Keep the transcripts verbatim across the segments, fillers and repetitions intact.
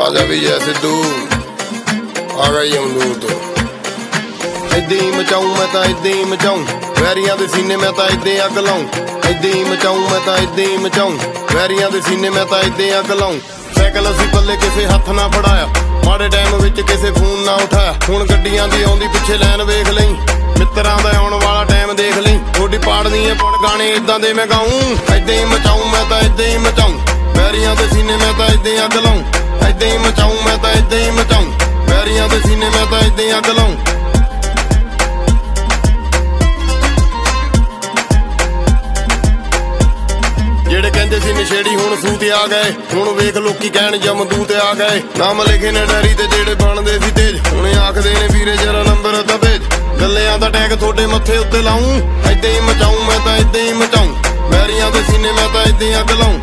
आजा भी जय सिद्धू आ गई अमरूद। इदां ही मचाऊं मैं तां इदां ही मचाऊं वैरियां दे सीने मैं तां इदां अग लाऊं। इदां ही मचाऊं मैं तां इदां ही मचाऊं वैरियां दे सीने मैं तां इदां अग लाऊं। साइकिल असीं पल्ले किसे हत्थ ना फड़ाया माड़े टाइम विच किसे फोन ना उठाया। हुण गड्डियां दी आउंदी पिछे लैन वेख लई मित्रां दा आउण वाला टाइम देख लई। थोड़ी पाड़नी है पुण गाने इदां दे मैं गाऊं। इदां ही मचाऊं मैं तां इदां ही मचाऊं वैरियां दे सीने मैं तां इदां अग लाऊं। इदां ही मचाऊं मैं तां इदां ही मचाऊं वैरियां दे सीने मैं तां इदां अग लाऊं। ਜਿਹੜੇ ਕਹਿੰਦੇ ਸੀ ਨਸ਼ੇੜੀ ਹੁਣ ਸੂਤ ਆ ਗਏ ਹੁਣ ਵੇਖ ਲੋਕੀ ਕਹਿਣ ਜਮਦੂਤ ਆ ਗਏ। ਨਾਮ ਲਿਖੇ ਨੇ ਡੈਰੀ ਤੇ ਜਿਹੜੇ ਬਣਦੇ ਸੀ ਤੇਜ ਹੁਣ ਆਖਦੇ ਨੇ ਵੀਰੇ ਜਰਾ ਨੰਬਰ ਤਾਂ ਭੇਜ। ਗੱਲਿਆਂ ਦਾ ਟੈਗ ਤੁਹਾਡੇ ਮੱਥੇ ਉੱਤੇ ਲਾऊं। ਏਦਾਂ ਹੀ ਮਚਾऊं ਮੈਂ ਤਾਂ ਏਦਾਂ ਹੀ ਮਚਾऊं ਵੈਰੀਆਂ ਦੇ ਸੀਨੇ ਮੈਂ ਤਾਂ ਏਦਾਂ ਹੀ ਅੱਗ ਲਾऊं।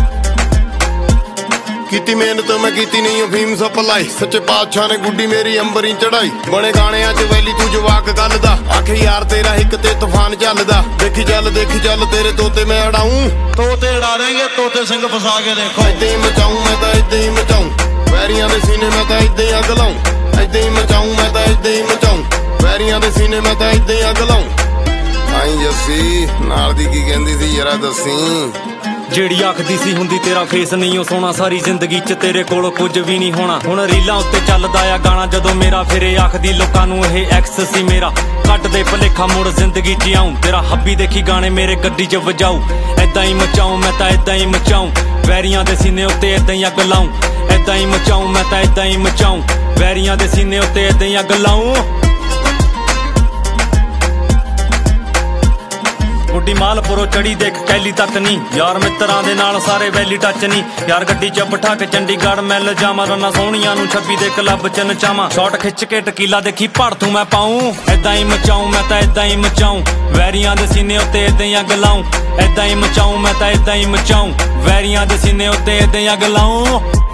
ਕੀਤੀ ਮਿਹਨਤ ਮੈਂ ਕੀਤੀ ਨਹੀਂ ਅਫੀਮ ਸਪਲਾਈ ਸੱਚੇ ਪਾਤਸ਼ਾਹ ਨੇ ਗੁੱਡੀ ਮੇਰੀ ਅੰਬਰੀ ਚੜਾਈ। ਬਣੇ ਗਾਣਿਆਂ 'ਚ ਵੈਲੀ ਤੂੰ ਜਵਾਕ ਗੱਲ ਦਾ ਆਖੇ ਯਾਰ ਤੇਰਾ ਇੱਕ ਤੇ ਤੂਫਾਨ ਚੱਲਦਾ। ਦੇਖੀ ਚੱਲ ਦੇਖੀ ਚੱਲ ਤੇਰੇ ਤੋਤੇ ਮੈਂ ਅੜਾऊं। ਤੋਤੇ ਉਡਾ ਦੇਂਗੇ ਤੋਤੇ ਸਿੰਘ ਫਸਾ ਕੇ ਦੇਖੋ। ਏਦਾਂ ਹੀ ਮਚਾऊं ਮੈਂ ਤਾਂ ਏਦਾਂ ਹੀ ਮਚਾऊं ਵੈਰੀਆਂ ਦੇ ਸੀਨੇ ਮੈਂ ਤਾਂ ਏਦਾਂ ਹੀ ਅੱਗ ਲਾऊं। ਏਦਾਂ ਹੀ ਮਚਾऊं ਮੈਂ ਤਾਂ ਏਦਾਂ ਹੀ ਮਚਾऊं ਵੈਰੀਆਂ ਦੇ ਸੀਨੇ ਮੈਂ ਤਾਂ ਏਦਾਂ ਹੀ ਅੱਗ ਲਾऊं। ਆਈ ਜੱਸੀ ਨਾਲ ਦੀ ਕੀ ਕਹਿੰਦੀ ਸੀ ਜਰਾ ਦੱਸੀ। ਜਿਹੜੀ ਆਖਦੀ ਸੀ ਹੁੰਦੀ ਤੇਰਾ ਫੇਸ ਨਹੀਂ ਉਹ ਸੋਹਣਾ ਸਾਰੀ ਜ਼ਿੰਦਗੀ 'ਚ ਤੇਰੇ ਕੋਲ ਕੁਝ ਵੀ ਨਹੀਂ ਹੋਣਾ। ਹੁਣ ਰੀਲਾਂ ਉੱਤੇ ਚੱਲਦਾ ਆ ਗਾਣਾ ਜਦੋਂ ਮੇਰਾ ਫਿਰੇ ਆਖਦੀ ਲੋਕਾਂ ਨੂੰ ਇਹ ਐਕਸ ਸੀ ਮੇਰਾ। ਕੱਟ ਦੇ ਭਲੇਖਾ ਮੁੜ ਜ਼ਿੰਦਗੀ 'ਚ ਆਉਂ ਤੇਰਾ ਹੱਬੀ ਦੇਖੀ ਗਾਣੇ ਮੇਰੇ ਗੱਡੀ 'ਚ ਵਜਾਊ। ਏਦਾਂ ਹੀ ਮਚਾऊं ਮੈਂ ਤਾਂ ਏਦਾਂ ਹੀ ਮਚਾऊं ਵੈਰੀਆਂ ਦੇ ਸੀਨੇ ਉੱਤੇ ਏਦਾਂ ਹੀ ਅੱਗ ਲਾऊं। ਏਦਾਂ ਹੀ ਮਚਾऊं ਮੈਂ ਤਾਂ ਏਦਾਂ ਹੀ ਮਚਾऊं ਵੈਰੀਆਂ ਦੇ ਸੀਨੇ ਉੱਤੇ ਏਦਾਂ ਹੀ ਅੱਗ ਲਾऊं। ਗੁੱਡੀ ਮਾਲਪੁਰੋਂ ਚੜੀ ਦੇਖ ਕੈਲੀ ਤੱਕ ਨਹੀਂ ਯਾਰ ਮਿੱਤਰਾਂ ਦੇ ਨਾਲ ਸਾਰੇ ਵੈਲੀ ਟੱਚ ਨਹੀਂ। ਯਾਰ ਗੱਡੀ 'ਚ ਬਿਠਾ ਕੇ ਚੰਡੀਗੜ੍ਹ ਮਿਲ ਜਾਵਾਂ ਰੰਨਾ ਸੋਹਣੀਆਂ ਨੂੰ ਛੱਬੀ ਦੇ ਕਲੱਬ 'ਚ ਨਚਾਵਾਂ। ਸ਼ਾਟ ਖਿੱਚ ਕੇ ਟਕੀਲਾ ਦੇਖੀ ਭੜ ਤੂੰ ਮੈਂ ਪਾऊं। ਏਦਾਂ ਹੀ ਮਚਾऊं ਮੈਂ ਤਾਂ ਏਦਾਂ ਹੀ ਮਚਾऊं ਵੈਰੀਆਂ ਦੇ ਸੀਨੇ ਉੱਤੇ ਏਦਾਂ ਹੀ ਅੱਗ ਲਾऊं। ਏਦਾਂ ਹੀ ਮਚਾऊं ਮੈਂ ਤਾਂ ਏਦਾਂ ਹੀ ਮਚਾऊं ਵੈਰੀਆਂ ਦੇ ਸੀਨੇ ਉੱਤੇ ਏਦਾਂ ਹੀ ਅੱਗ ਲਾऊं।